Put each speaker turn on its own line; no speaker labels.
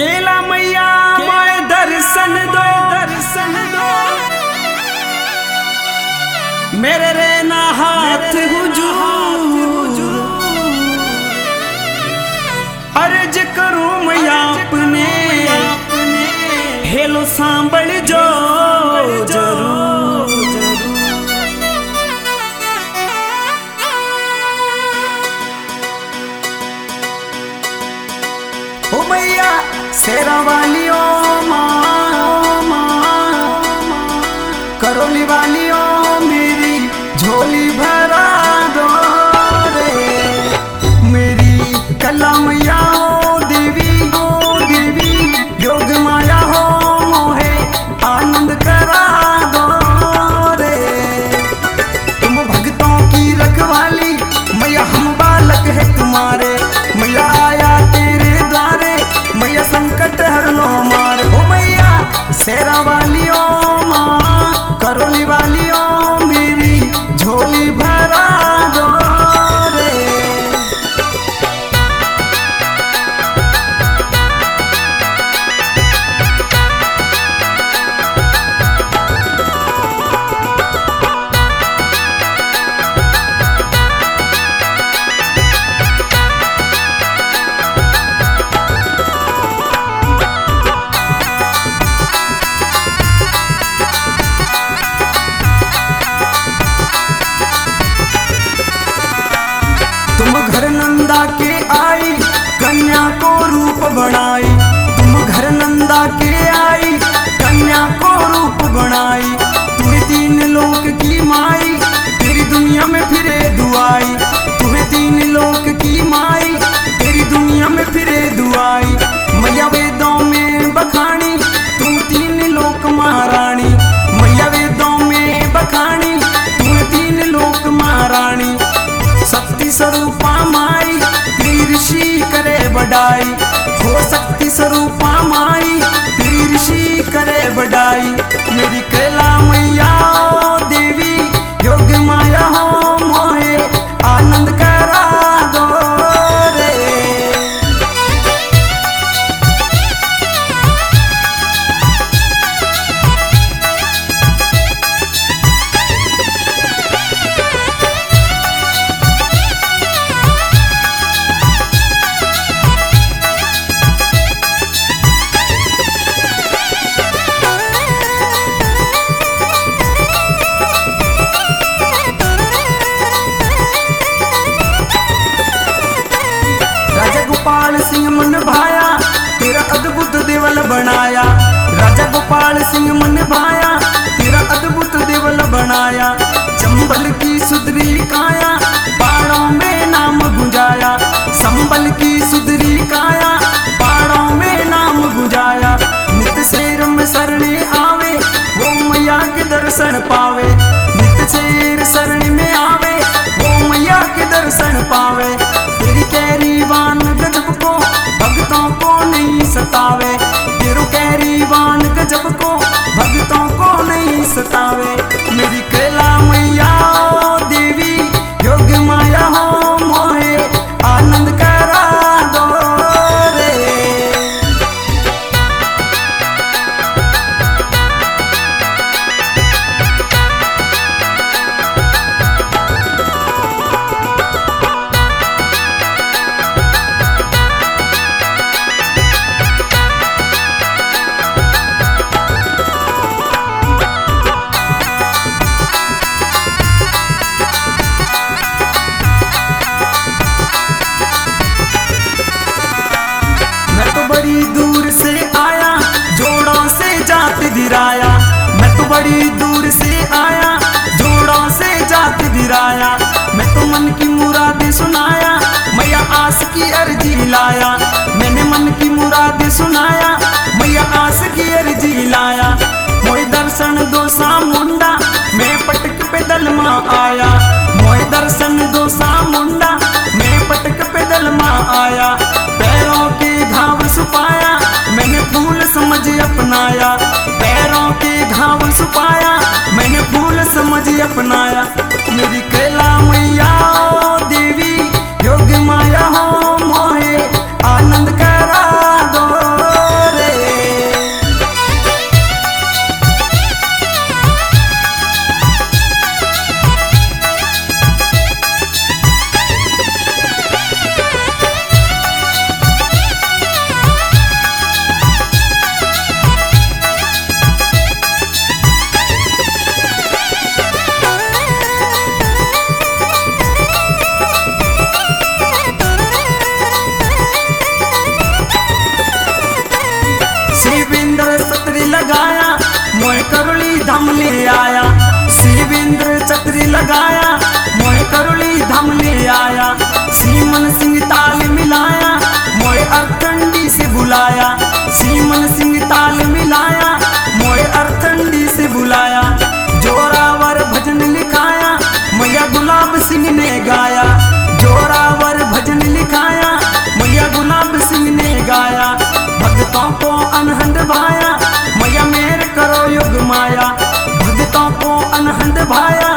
केला मैया मोए दर्शन दो, दर्शन दो मेरे रेना हाथ हुजूर। अर्ज करूं मैया अपने हेलो सांभल जो जरूर। ओ मैया शेरा वालियों करोली वालियों मेरी झोली भरा दो रे। मेरी कला मैया हो देवी, हो देवी योग माया हो मोहे आनंद करा दो रे। तुम भक्तों की रखवाली मैया हम बालक है तुम्हारे। मैया आया तेरे द्वारे मैया संकट हर लो मार। ओ मैया शेरा वालियों करोली वालियों मेरी झोली भरा दो रे। तुम घर नंदा के आई कन्या को रूप बनाई। तुम घर नंदा के आई कन्या को रूप बनाई। तुम्हें तीन लोक की माई तेरी दुनिया में फिरे दुआई। तुम्हें तीन लोक की माई तेरी दुनिया में फिरे दुआई। मैया वेदों में बखानी तुम तीन लोक महारानी। मैया वेदों में बखानी तुम तीन लोक महारानी। शक्ति स्वरूपा माई तेरी ऋषि करे बड़ाई। हो शक्ति स्वरूपा माई तेरी ऋषि करे बड़ाई। मेरी कैला मैया देवी योग माया हो मोहे आनंद करा दो रे। गोपाल सिंह मन भाया तेरा अद्भुत देवल बनाया। राजा गोपाल सिंह मन भाया तेरा अद्भुत देवल बनाया। चंबल की सुधरी काया पहाड़ों में नाम गुंजाया। संबल की सुधरी काया पहाड़ों में नाम गुंजाया। नित शेर में शरणी आवे वो मैया के दर्शन पावे। नित शेर शरण में आवे वो मैया के दर्शन पावे। तेरी कैरीवान गजब को भक्तों को नहीं सतावे। तेरू कैरीवान गजब को भक्तों को नहीं सतावे। मेरी कैला मैया देवी योग माया हो मोहे आनंद करा दो रे। बड़ी दूर से आया जोड़ों से जात गिराया। मैं तो बड़ी दूर से आया जोड़ों से जात गिराया। मैं तो मन की मुरादें सुनाया मैया आस की अर्जी लाया। मैंने मन की मुरादें सुनाया मैया आस की अर्जी लाया। मोए दर्शन दो सामुंडा मैं पटक पे दल मां आया। मोए दर्शन दो सामुंडा मैं पटक पे दल मां आया। पैरों के घाव सुपाया मैंने फूल समझ अपनाया। पैरों के घाव सुपाया मैंने फूल समझ अपनाया। मेरी कैला मैया देवी योग माया हो मोहे आनंद करा दो। लगाया, मोय करुली धाम ले आया। शिवेंद्र छतरी लगाया, मोय करुली धाम ले आया। सीमन सिंह ताल मिलाया, मोय अर्थंडी से बुलाया। सीमन सिंह ताल मिलाया, मोय अर्थंडी से बुलाया। जोरावर भजन लिखाया, मैया गुलाब सिंह ने गाया। जोरावर भजन लिखाया, मैया गुलाब सिंह ने गाया। भक्तों को अनहद भाया, मैया मेर करो युग माया। भक्तों को अनहद भाया,